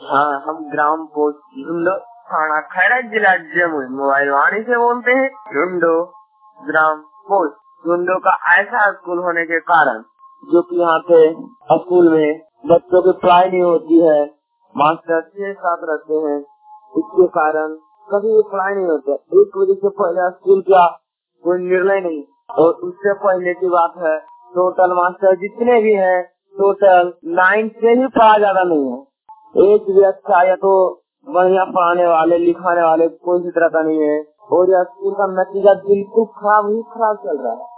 हाँ, हम ग्राम पोस्ट झुंडो थाना खैरा जिला जमुई मोबाइल वाणी से बोलते हैं। झुंडो ग्राम पोस्ट झुंडो का ऐसा स्कूल होने के कारण जो कि यहाँ पे स्कूल में बच्चों की पढ़ाई नहीं होती है, मास्टर 6-7 रहते हैं, इसके कारण कभी भी पढ़ाई नहीं होती। एक बजे से पहले स्कूल का कोई निर्णय नहीं। और उससे पहले की बात है, टोटल मास्टर जितने भी हैं टोटल 9 से ही पढ़ा ज्यादा नहीं है। एक भी अच्छा या तो बढ़िया पढ़ाने वाले लिखाने वाले कोई भी तरह का नहीं है। और यह स्कूल का नतीजा बिल्कुल खराब ही खराब चल रहा है।